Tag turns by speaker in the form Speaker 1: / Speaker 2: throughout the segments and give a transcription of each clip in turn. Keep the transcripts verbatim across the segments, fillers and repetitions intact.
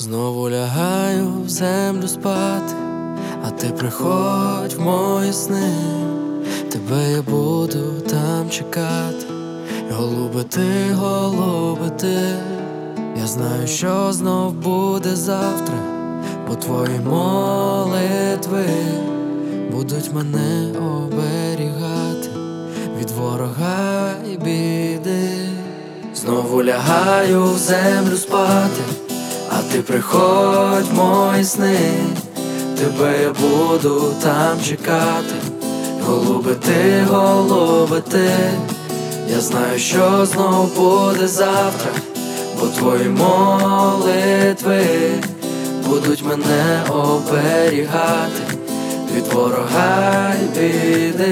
Speaker 1: Знову лягаю в землю спати, а ти приходь в мої сни. Тебе я буду там чекати, голуби ти, голуби ти. Я знаю, що знов буде завтра, бо твої молитви будуть мене оберігати від ворога й біди. Знову лягаю в землю спати, а ти приходь в мої сни. Тебе я буду там чекати, голуби ти, голуби ти. Я знаю, що знов буде завтра, бо твої молитви будуть мене оберігати від ворога й біди.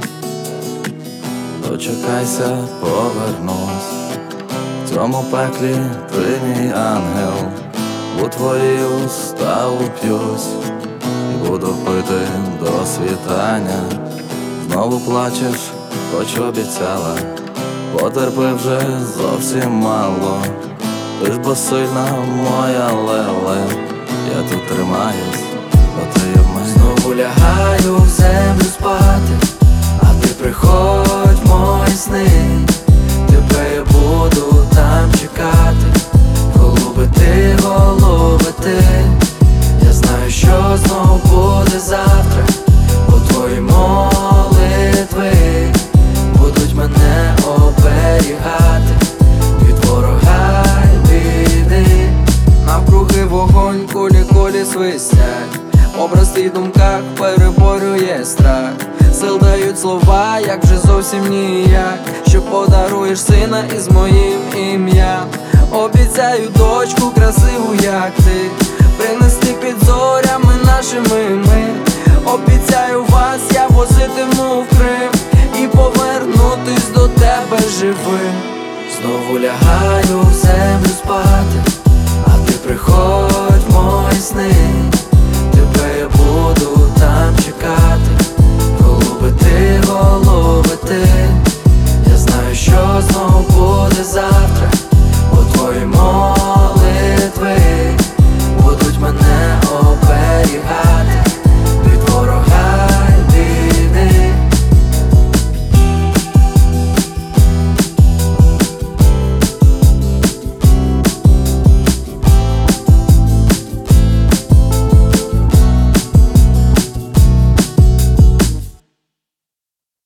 Speaker 2: Дочекайся, повернусь, в цьому пеклі ти мій ангел. У твої уста уп'юсь і буду пити до світання. Знову плачеш, хоч обіцяла, потерпи вже зовсім мало. Ти ж бо сильна моя леле, я тут тримаюсь, бо ти в мене.
Speaker 1: Знову лягаю в землю спати, а ти приходь в мої сни. Тебе я буду там чекати, голуби ти, голуби ти. Я знаю, що знов буде завтра, бо твої молитви будуть мене оберігати від ворога й біди.
Speaker 3: Навкруги вогонь, кулі, кулі свистять, образ в твій думках переборює страх. Сил дають слова, як вже зовсім ніяк, що подаруєш сина із моїм ім'ям. Обіцяю дочку красиву, як ти, принести під зорями нашими ми. Обіцяю вас я возитиму в Крим і повернутись до тебе живим.
Speaker 1: Знову лягаю в землю спати, а ти приходь в мої сни.